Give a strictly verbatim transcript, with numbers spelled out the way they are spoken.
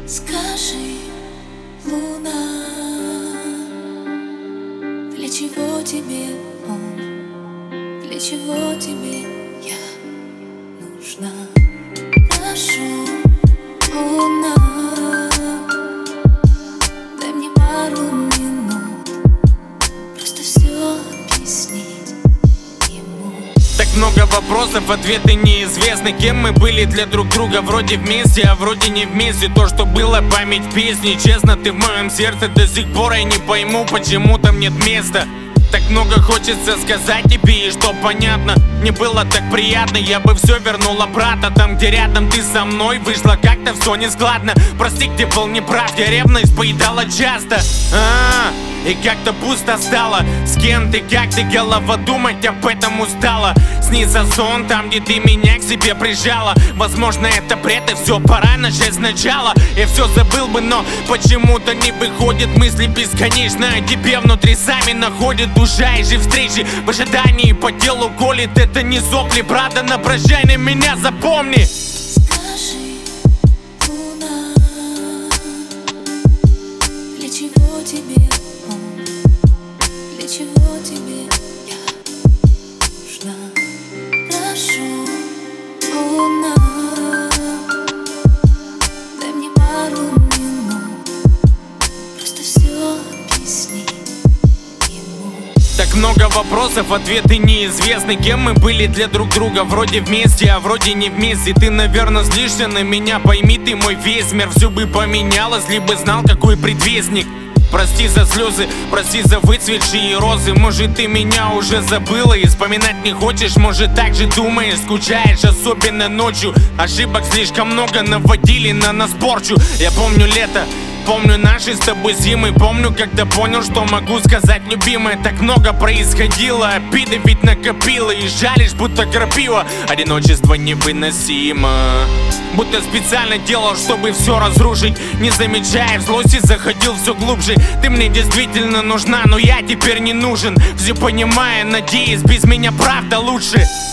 Скажи, луна, для чего тебе он? Для чего тебе я нужна? Прошу, луна, дай мне пару минут, просто все объяснить ему. Так много вопросов, ответы неизвестны. Кем мы были для друг друга? Вроде вместе, а вроде не вместе. То, что было, память песни. Честно, ты в моем сердце до сих пор. Я не пойму, почему там нет места. Так много хочется сказать тебе, и что понятно. Мне было так приятно, я бы все вернул обратно. Там, где рядом ты со мной, вышло как-то все нескладно. Прости, где был неправ, я ревность поедала часто. А-а-а. И как-то пусто стало. С кем ты, как ты, голова думать об этом устала. Снится сон там, где ты меня к себе прижала. Возможно, это бред, и все, пора начать сначала. Я все забыл бы, но почему-то не выходит. Мысли бесконечно о тебе внутри сами находят. Душа и же встречи в ожидании по телу колет. Это не сопли, правда, на прощай на меня запомни. Скажи, луна, для чего тебе он? Для чего тебе я нужна? Прошу, луна, дай мне пару минут, просто все объяснить ему. Так много вопросов, ответы неизвестны. Кем мы были для друг друга? Вроде вместе, а вроде не вместе. Ты, наверное, злишься на меня. Пойми, ты мой весь мир. Все бы поменялось, либо знал, какой предвестник. Прости за слезы, прости за выцветшие розы. Может, ты меня уже забыла и вспоминать не хочешь. Может, так же думаешь, скучаешь, особенно ночью. Ошибок слишком много, наводили на нас порчу. Я помню лето, помню наши с тобой зимы. Помню, когда понял, что могу сказать любимое. Так много происходило, обиды ведь накопила. И жалишь, будто крапива. Одиночество невыносимо, будто специально делал, чтобы все разрушить. Не замечая в злости, заходил все глубже. Ты мне действительно нужна, но я теперь не нужен. Все понимая, надеюсь, без меня правда лучше.